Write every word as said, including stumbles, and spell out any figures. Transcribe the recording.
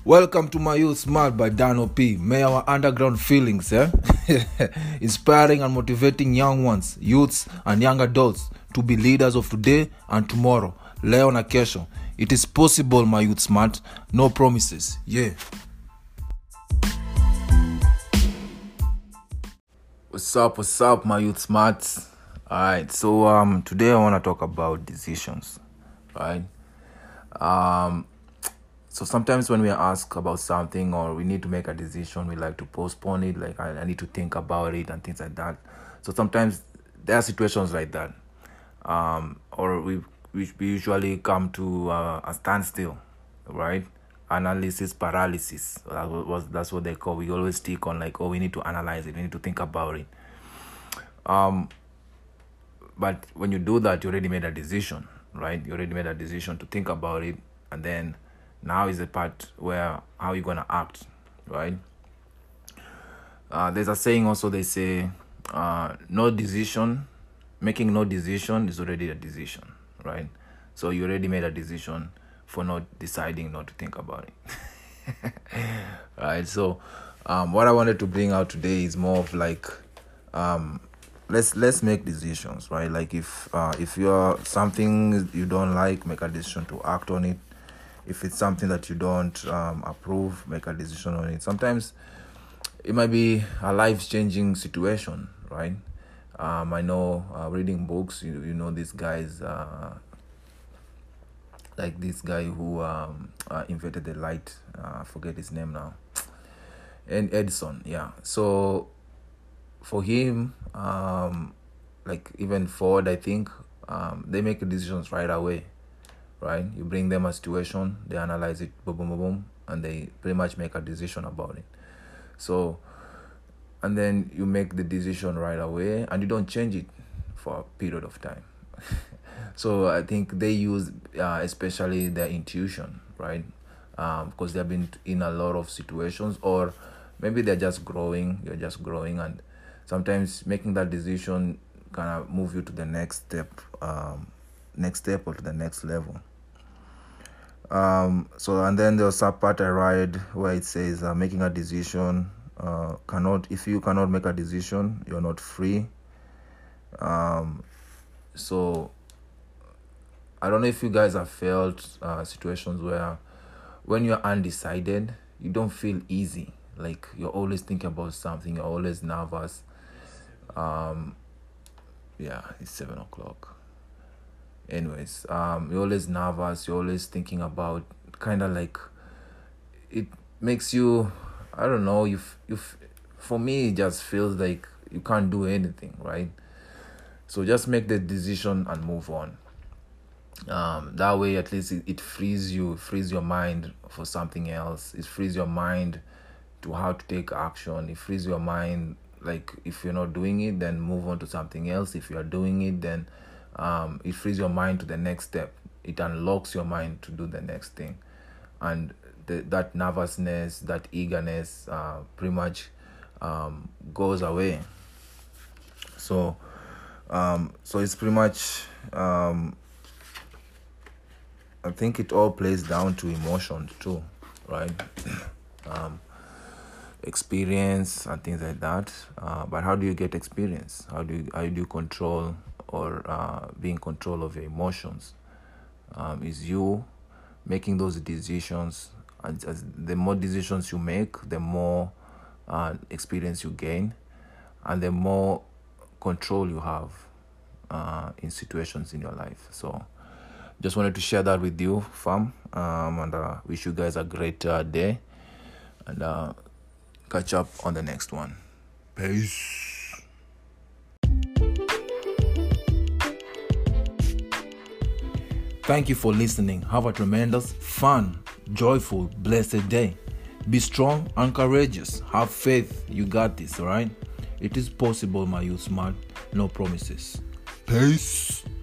Welcome to My Youth Smart by Dano P. May our underground feelings, eh? Inspiring and motivating young ones, youths and young adults to be leaders of today and tomorrow. Leo na kesho. It is possible, my youth smart. No promises. Yeah. What's up, what's up, my youth smarts? Alright, so um today I want to talk about decisions. Right? Um So sometimes when we are asked about something or we need to make a decision, we like to postpone it, like I, I need to think about it and things like that. So sometimes there are situations like that. Um, or we, we we usually come to uh, a standstill, right? Analysis paralysis. That was that's what they call. We always stick on like, oh, we need to analyze it, we need to think about it. Um, but when you do that, you already made a decision, right? You already made a decision to think about it, and then now is the part where how you're gonna act, right? Uh, there's a saying also, they say, uh, no decision, making no decision is already a decision, right? So you already made a decision for not deciding not to think about it. Right? So um, what I wanted to bring out today is more of like, um, let's let's make decisions, right? Like if uh, if you're something you don't like, make a decision to act on it. If it's something that you don't um, approve, make a decision on it. Sometimes it might be a life-changing situation, right? Um, I know uh, reading books, you, you know, these guys, uh, like this guy who um, uh, invented the light, uh, I forget his name now, and Edison, yeah. So for him, um, like even Ford, I think, um, they make decisions right away. Right, you bring them a situation, they analyze it, boom, boom, boom, boom, and they pretty much make a decision about it. So, and then you make the decision right away, and you don't change it for a period of time. So I think they use, uh, especially their intuition, right? Um, because they've been in a lot of situations, or maybe they're just growing. You're just growing, and sometimes making that decision kind of move you to the next step. Um, next step or to the next level. Um so and then there's a part I read where it says uh, making a decision uh cannot if you cannot make a decision, you're not free. Um so I don't know if you guys have felt uh situations where when you're undecided, you don't feel easy, like you're always thinking about something, you're always nervous. Um yeah, it's seven o'clock. Anyways, um, you're always nervous, you're always thinking about, kind of like, it makes you, I don't know, you, you, for me, it just feels like you can't do anything, right? So just make the decision and move on. Um, that way, at least it, it frees you, frees your mind for something else. It frees your mind to how to take action. It frees your mind, like, if you're not doing it, then move on to something else. If you're doing it, then Um, it frees your mind to the next step. It unlocks your mind to do the next thing, and the, that nervousness, that eagerness, uh, pretty much um, goes away. So, um, so it's pretty much. Um, I think it all plays down to emotions too, right? um, experience and things like that. Uh, but how do you get experience? How do you, how do you control or uh, be in control of your emotions? Um, is you making those decisions, and as the more decisions you make, the more uh, experience you gain, and the more control you have uh, in situations in your life. So just wanted to share that with you, fam, um, and uh, wish you guys a great uh, day, and uh, catch up on the next one. Peace. Thank you for listening. Have a tremendous, fun, joyful, blessed day. Be strong and courageous. Have faith. You got this, all right? It is possible, my youth smart. No promises. Peace.